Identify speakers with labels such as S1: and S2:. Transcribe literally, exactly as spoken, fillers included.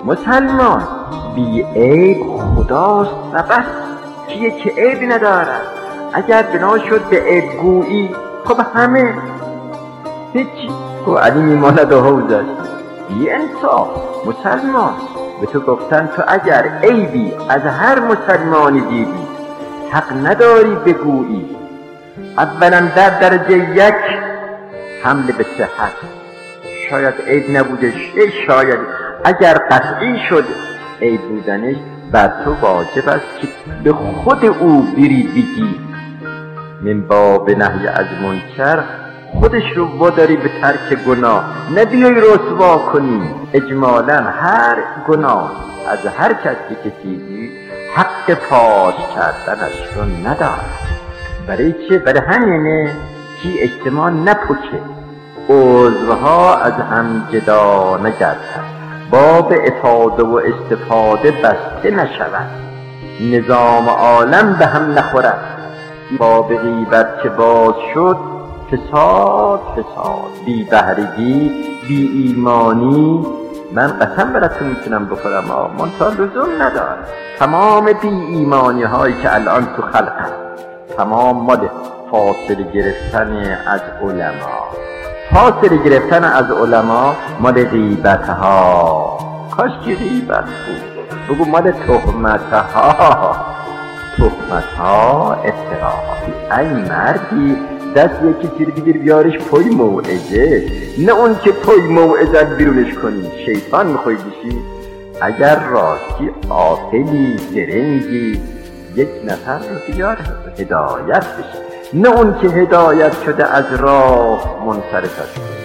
S1: مسلمان بی عیب خداست و بس، کیه که عیبی ندارد. اگر بنا شد به عیب گویی، خب همه هیچی، خب علی میماند و حوزش. بی انصاف مسلمان، به تو گفتن تو اگر عیبی از هر مسلمانی دیدی، حق نداری بگویی. اولا در درجه یک حمله به صحت، شاید عیب نبودش، شاید اگر قطعی شد عیب بودنش، بر تو واجب است که به خود او بری بگی. من باب نهی از منکر، خودش رو واداری به ترک گناه، نبیای رسوا کنی. اجمالا هر گناه از هر کسی که دیدی حق پاس کردنش رو ندارد. برای چه؟ برای همینه که اجتماع نپکه، عضوها از هم جدا نگردد، باب افاده و استفاده بسته نشود، نظام عالم به هم نخورد. باب غیبت که باز شد، فساد فساد، بی بهرگی، بی ایمانی. من قسم براتون میتونم بخورم، منتها لزوم نداره. تمام بی ایمانی هایی که الان تو خلق هست، تمام مال فاصله گرفتن از علما، فاصله گرفتن از علما مال غیبت ها. کاش که غیبت بود، بگو مال تهمت ها، تهمت ها، افتراء. ای مردی دست یکی چیزی بگیر بیارش پای موعظه، نه اون که پای موعظه بیرونش کنی، شیطان میخوای بشی. اگر راستی عاقلی درنگی، یک نفر رو بیار هدایت بشه، نه اون که هدایت شده از راه منصرف است.